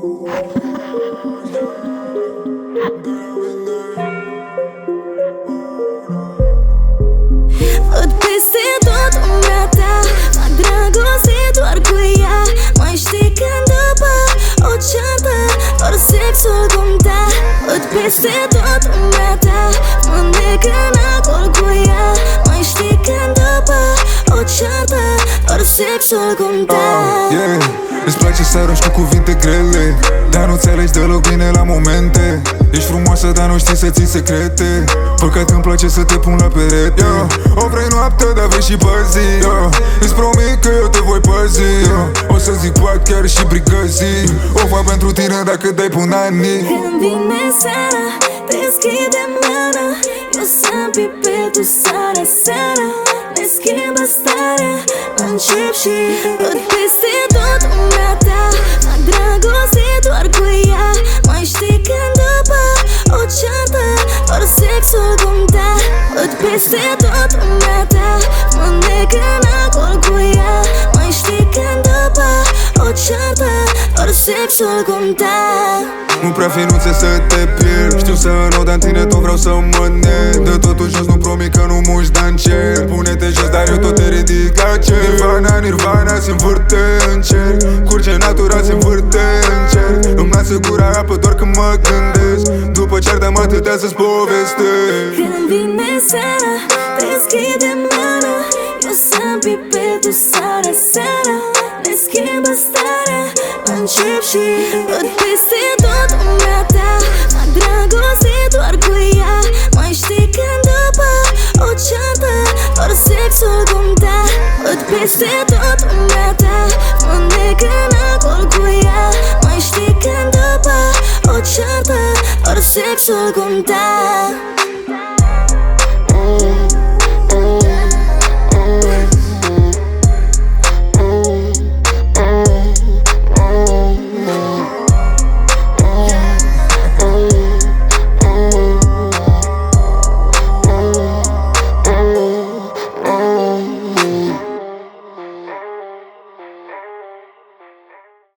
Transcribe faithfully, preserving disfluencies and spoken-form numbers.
Văd peste tot umbra ta, fac dragoste doar cu ea. Mai știi când după o ceartă doar sexul conta. Văd peste tot umbra ta, mă nec în acol cu ea. Mai știi când după o ceartă doar sexul conta. uh, yeah. Îți place să rogi cu cuvinte grele, dar nu înțelegi deloc bine la momente. Ești frumoasă, dar nu știi să ții secrete. Păcat că-mi place să te pun la perete, yeah. O vrei noapte, dar vrei și pe zi, yeah. Îți promit că eu te voi păzi, yeah. O să zic poate chiar și bricăzii. O fac pentru tine dacă dai până anii. Când vine seara, deschide mână. Eu sunt pipetul seara, seara ne schimbă starea. Încep și văd peste tot umbra ta, fac dragoste doar cu ea. Mai știi când după o ceartă doar sexul conta. Văd peste tot umbra ta, mă nec în acol cu ea. Mai știi când după o ceartă doar sexul conta. Nu prea fi nuțe să te pierd, știu să înrod, dar în tine tot vreau să mă neg. Dă totul jos, nu promit că nu muși, dar încerc. Pune-te jos, dar eu tot te ridic la cer. Nirvana, Nirvana, se învârte în cer. Curge natural, se învârte în cer. Îmi lasă gura apă doar când mă gândesc. După ce ardem atâtea să-ți povestesc. Când vine seara, deschide mână. Eu sunt pipetul seara, seara ne schimbă starea. Încep și văd peste tot umbra ta, fac dragoste doar cu ea. Mai știi când după o ceartă doar sexul conta. Văd peste tot umbra ta, mă nec în acol cu ea. Mai știi când după o ceartă doar sexul conta.